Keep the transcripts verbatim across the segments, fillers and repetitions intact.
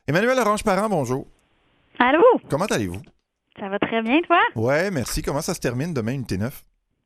Emmanuel Orange-Parent, bonjour. Allô? Comment allez-vous? Ça va très bien, toi? Ouais, merci. Comment ça se termine demain, Unité neuf?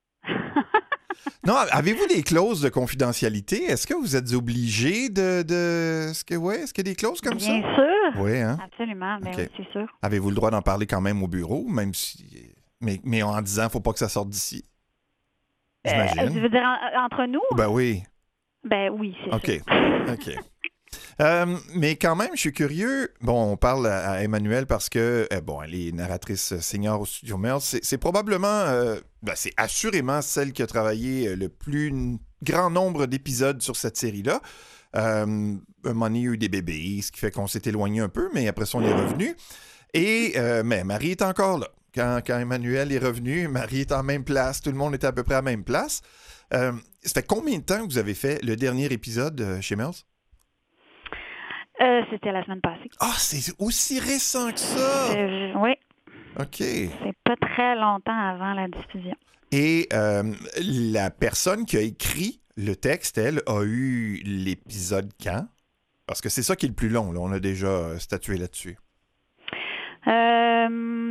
Non, avez-vous des clauses de confidentialité? Est-ce que vous êtes obligé de... de... Est-ce que, ouais, est-ce qu'il y a des clauses comme Bien ça? sûr. Oui, hein? Absolument, mais OK. oui, c'est sûr. Avez-vous le droit d'en parler quand même au bureau, même si... Mais, mais en disant, faut pas que ça sorte d'ici? Euh, J'imagine. tu veux dire en- entre nous? Ben oui. Ben oui, c'est OK. sûr. OK. Euh, mais quand même, je suis curieux. Bon, on parle à, à Emmanuel parce que, euh, bon, elle est narratrice senior au Studio Mel. C'est, c'est probablement, euh, ben, c'est assurément celle qui a travaillé le plus n- grand nombre d'épisodes sur cette série-là. Euh, un moment donné, il y a eu des bébés, ce qui fait qu'on s'est éloigné un peu, mais après ça, on est revenu. Et, euh, mais Marie est encore là. Quand, quand Emmanuel est revenu, Marie est en même place. Tout le monde était à peu près à la même place. Euh, ça fait combien de temps que vous avez fait le dernier épisode euh, chez Mel's? Euh, c'était la semaine passée. Ah, c'est aussi récent que ça! Euh, oui, OK. c'est pas très longtemps avant la diffusion. Et euh, la personne qui a écrit le texte, elle, a eu l'épisode quand? Parce que c'est ça qui est le plus long, là. On a déjà statué là-dessus. Euh,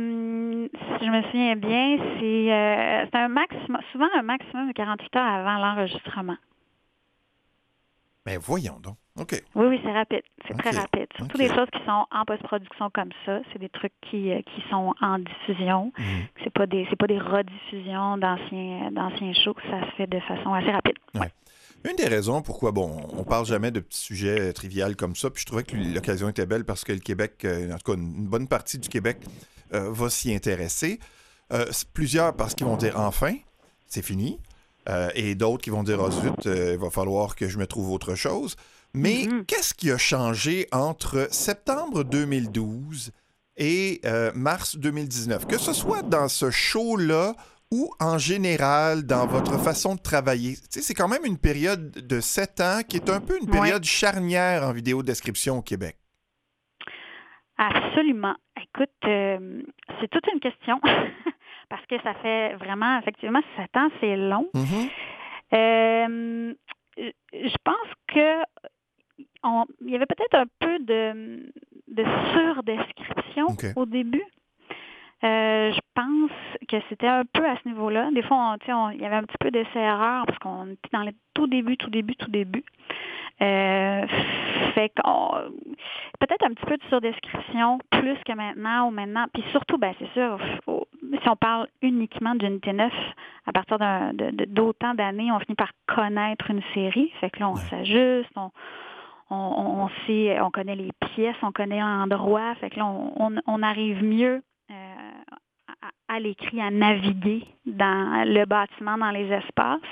si je me souviens bien, c'est, euh, c'est un maximum, souvent un maximum de quarante-huit heures avant l'enregistrement. Mais voyons donc. OK. Oui, oui, c'est rapide. C'est OK. très rapide. Surtout OK. des choses qui sont en post-production comme ça. C'est des trucs qui, euh, qui sont en diffusion. Mhm. C'est pas des c'est pas des rediffusions d'anciens d'anciens shows. Ça se fait de façon assez rapide. Ouais. Une des raisons pourquoi, bon, on parle jamais de petits sujets triviales comme ça, puis je trouvais que l'occasion était belle parce que le Québec, euh, en tout cas une bonne partie du Québec, euh, va s'y intéresser. Euh, c'est plusieurs parce qu'ils vont dire enfin, c'est fini, euh, et d'autres qui vont dire oh zut, euh, il va falloir que je me trouve autre chose. Mais Mhm. qu'est-ce qui a changé entre septembre deux mille douze et euh, mars deux mille dix-neuf? Que ce soit dans ce show-là ou en général dans votre façon de travailler. Tu sais, c'est quand même une période de sept ans qui est un peu une période Ouais. charnière en vidéo description au Québec. Absolument. Écoute, euh, c'est toute une question parce que ça fait vraiment, effectivement, sept ans, c'est long. Mhm. Euh, je pense que on- il y avait peut-être un peu de, de surdescription OK. au début. Euh, je pense que c'était un peu à ce niveau-là. Des fois, on, tu sais, on- il y avait un petit peu d'essai-erreur parce qu'on était dans le tout début, tout début, tout début. Euh, fait qu'on peut-être un petit peu de surdescription plus que maintenant ou maintenant. Puis surtout, ben c'est sûr, faut- si on parle uniquement d'Unité neuf, à partir d'un- de, de- d'autant d'années, on finit par connaître une série. Fait que là, on Ouais. s'ajuste, on, on, on, on sait, on connaît les pièces, on connaît l'endroit. Fait que là, on, on, on arrive mieux euh, à, à l'écrit, à naviguer dans le bâtiment, dans les espaces.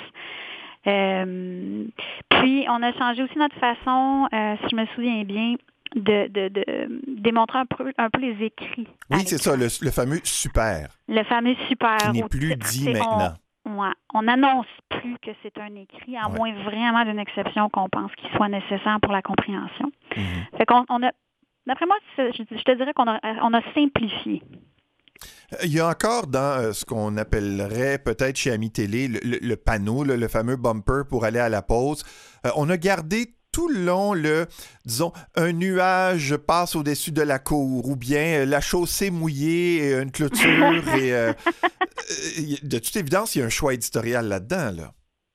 Euh, puis, on a changé aussi notre façon, euh, si je me souviens bien, de, de, de démontrer un peu, un peu les écrits. à Oui, c'est l'écran. ça, le, le fameux super, Le fameux super qui n'est au plus titre. dit C'est- maintenant. On, ouais, on n'annonce plus que c'est un écrit, à Ouais. moins vraiment d'une exception qu'on pense qu'il soit nécessaire pour la compréhension. Mhm. Fait qu'on on a, d'après moi, c'est- je, je te dirais qu'on a, on a simplifié. Il y a encore dans euh, ce qu'on appellerait peut-être chez Ami Télé le, le- le panneau, là, le fameux bumper pour aller à la pause. Euh, on a gardé tout le long le, disons, un nuage passe au-dessus de la cour ou bien euh, la chaussée mouillée, et une clôture et euh, euh, de toute évidence, il y a un choix éditorial là-dedans, là.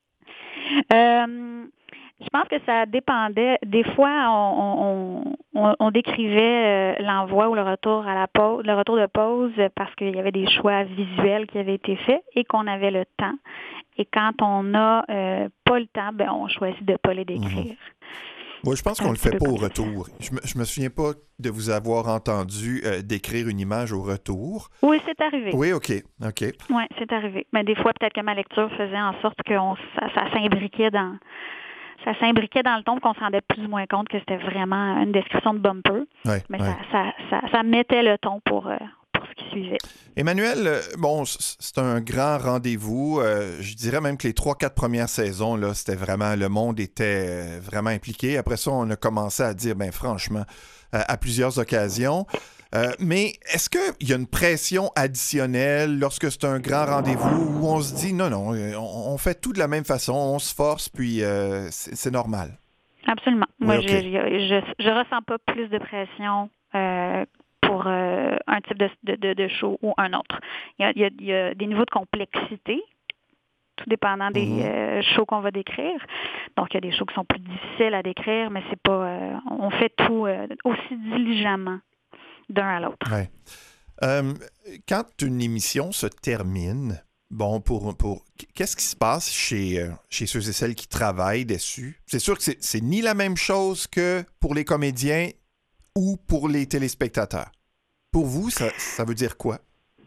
Euh, je pense que ça dépendait. Des fois, on, on, on, on décrivait euh, l'envoi ou le retour à la pause, le retour de pause parce qu'il y avait des choix visuels qui avaient été faits et qu'on avait le temps. Et quand on n'a euh, pas le temps, ben, on choisit de ne pas les décrire. Moi, je pense Un qu'on le petit fait peu pas au comme ça. retour. Je me, je me souviens pas de vous avoir entendu euh, décrire une image au retour. Oui, c'est arrivé. Oui, OK, OK. Oui, c'est arrivé. Mais des fois, peut-être que ma lecture faisait en sorte que on, ça, ça s'imbriquait dans ça s'imbriquait dans le ton qu'on se rendait plus ou moins compte que c'était vraiment une description de bumper. Ouais, Mais ouais. ça, ça, ça, ça mettait le ton pour, euh, pour ce qui suivait. Emmanuel, euh, bon, c- c'est un grand rendez-vous. Euh, je dirais même que les trois, quatre premières saisons, là, c'était vraiment, le monde était euh, vraiment impliqué. Après ça, on a commencé à dire, ben franchement, euh, à plusieurs occasions. Euh, mais est-ce qu'il y a une pression additionnelle lorsque c'est un grand rendez-vous où on se dit, non, non, euh, on, on fait tout de la même façon, on se force, puis euh, c'est c'est normal? Absolument. Moi, oui, je, OK. je, je, je ressens pas plus de pression euh, pour euh, un type de, de, de show ou un autre. Il y, a, il, y a, il y a des niveaux de complexité, tout dépendant des Mm-hmm. euh, shows qu'on va décrire. Donc, il y a des shows qui sont plus difficiles à décrire, mais c'est pas. Euh, on fait tout euh, aussi diligemment d'un à l'autre. Ouais. Euh, quand une émission se termine, bon, pour, pour qu'est-ce qui se passe chez, euh, chez ceux et celles qui travaillent dessus? C'est sûr que c'est, c'est ni la même chose que pour les comédiens ou pour les téléspectateurs. Pour vous, ça, ça veut dire quoi?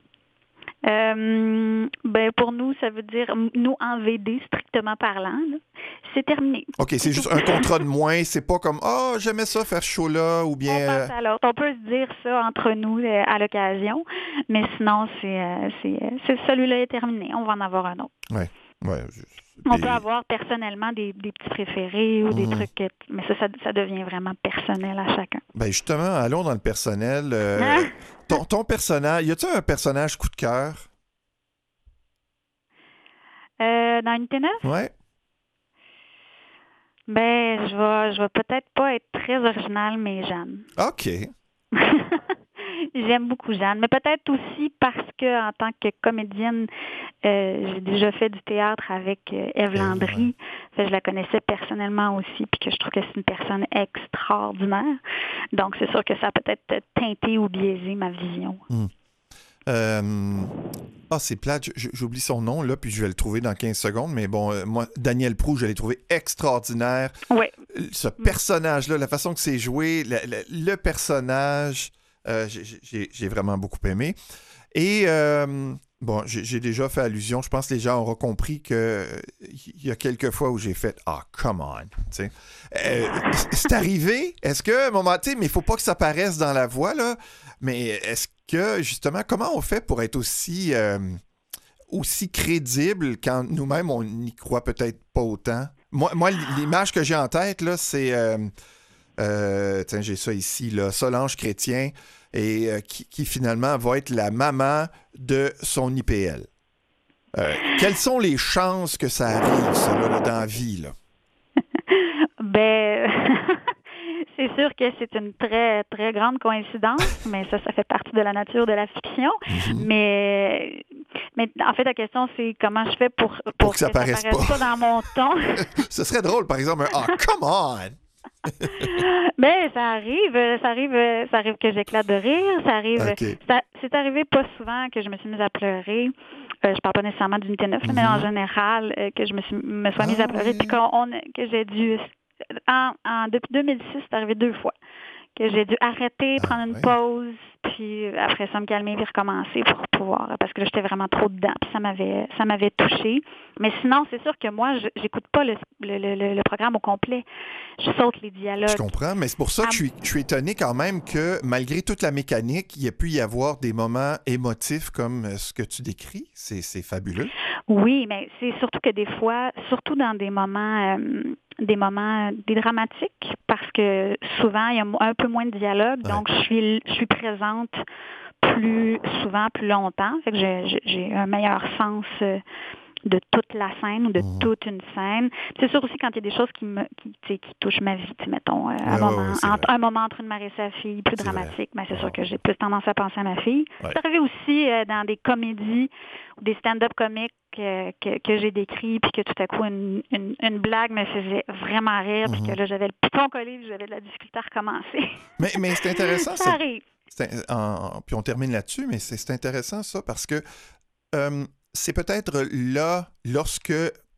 Euh, ben pour nous, ça veut dire, nous, en V D, strictement parlant, là, c'est terminé. OK, c'est juste un contrat de moins. C'est pas comme « Ah, oh, j'aimais ça faire ce show-là » ou bien... On passe à l'autre. On peut se dire ça entre nous euh, à l'occasion, mais sinon, c'est, euh, c'est, c'est celui-là est terminé. On va en avoir un autre. Oui, ouais. On peut avoir personnellement des, des petits préférés ou des mmh. trucs, que, mais ça, ça, ça devient vraiment personnel à chacun. Ben justement, allons dans le personnel. Euh, hein? ton, ton personnage, y a-t-il un personnage coup de cœur? Euh, dans Unité neuf? Oui. Ben, je vais, je vais peut-être pas être très originale, mais Jeanne. OK. J'aime beaucoup Jeanne, mais peut-être aussi parce que en tant que comédienne, euh, j'ai déjà fait du théâtre avec euh, Ève Landry. Ouais. Je la connaissais personnellement aussi, puis que je trouve que c'est une personne extraordinaire. Donc, c'est sûr que ça a peut-être teinté ou biaisé ma vision. Mm. Euh... Ah, c'est plate, j'oublie son nom, là, puis je vais le trouver dans quinze secondes, mais bon, euh, moi, Daniel Proulx, je l'ai trouvé extraordinaire. Oui. Ce personnage-là, la façon que c'est joué, le, le, le personnage... Euh, j'ai, j'ai, j'ai vraiment beaucoup aimé. Et, euh, bon, j'ai, j'ai déjà fait allusion. Je pense que les gens auront compris qu'il euh, y a quelques fois où j'ai fait « Ah, oh, come on! » euh, c'est arrivé. Est-ce que, à un moment, tu sais, mais il ne faut pas que ça paraisse dans la voix, là. Mais est-ce que, justement, comment on fait pour être aussi, euh, aussi crédible quand nous-mêmes, on n'y croit peut-être pas autant? Moi, moi l'image que j'ai en tête, là, c'est... Euh, Euh, tiens, j'ai ça ici, là, Solange Chrétien, et euh, qui, qui finalement va être la maman de son I P L. Euh, quelles sont les chances que ça arrive, ça, là, là, dans la vie, là? Ben, c'est sûr que c'est une très, très grande coïncidence, mais ça, ça fait partie de la nature de la fiction. Mm-hmm. Mais, mais en fait, la question, c'est comment je fais pour, pour, pour que ça ne paraisse pas. pas dans mon ton. Ce serait drôle, par exemple, un « Ah, oh, come on! » Ben, ça arrive, ça arrive, ça arrive que j'éclate de rire, ça arrive, okay. ça, c'est arrivé pas souvent que je me suis mise à pleurer. Euh, je parle pas nécessairement d'unité neuf, mm-hmm. mais en général, euh, que je me suis me sois mise ah, à pleurer, oui. Puis qu'on, on, que j'ai dû, en, en depuis deux mille six, c'est arrivé deux fois que j'ai dû arrêter, prendre ah, une oui. pause, puis après ça me calmer puis recommencer pour pouvoir, parce que là, j'étais vraiment trop dedans, puis ça m'avait ça m'avait touchée. Mais sinon, c'est sûr que moi, je, j'écoute pas le, le, le, le programme au complet. Je saute les dialogues. Je comprends, mais c'est pour ça que je suis, je suis étonné quand même que, malgré toute la mécanique, il y a pu y avoir des moments émotifs comme ce que tu décris. C'est, c'est fabuleux. Oui, mais c'est surtout que des fois, surtout dans des moments... Euh, des moments des dramatiques, parce que souvent, il y a un peu moins de dialogue, ouais. Donc je suis je suis présente plus souvent, plus longtemps. Fait que j'ai, j'ai un meilleur sens de toute la scène ou de mmh. toute une scène. Puis c'est sûr aussi quand il y a des choses qui me qui, qui touchent ma vie, mettons, euh, ouais, un, moment, ouais, entre, un moment entre une mère et sa fille, plus c'est dramatique, mais ben, c'est ouais. sûr que j'ai plus tendance à penser à ma fille. Ouais. C'est arrivé aussi euh, dans des comédies ou des stand-up comiques que, que, que j'ai décrits, puis que tout à coup, une, une, une blague me faisait vraiment rire, mmh. puis que là, j'avais le piton collé, puis j'avais de la difficulté à recommencer. Mais, mais c'est intéressant. ça, ça arrive. C'est, en, puis on termine là-dessus, mais c'est, c'est intéressant, ça, parce que euh, c'est peut-être là, lorsque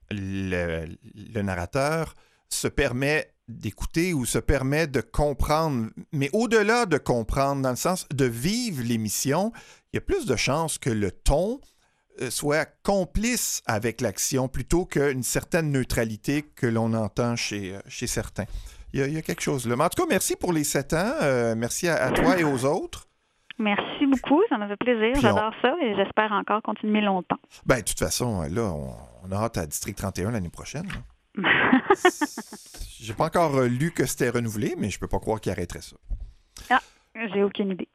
le, le narrateur se permet d'écouter ou se permet de comprendre, mais au-delà de comprendre, dans le sens de vivre l'émission, il y a plus de chances que le ton soit complice avec l'action plutôt qu'une certaine neutralité que l'on entend chez, chez certains. Il y, a, il y a quelque chose là. Mais en tout cas, merci pour les sept ans. Euh, merci à, à toi et aux autres. Merci beaucoup, ça m'a fait plaisir. Puis J'adore on... ça et j'espère encore continuer longtemps. Ben, de toute façon, là, on, on a hâte à District trente et un l'année prochaine. J'ai pas encore lu que c'était renouvelé, mais je peux pas croire qu'il arrêterait ça. Ah, j'ai aucune idée.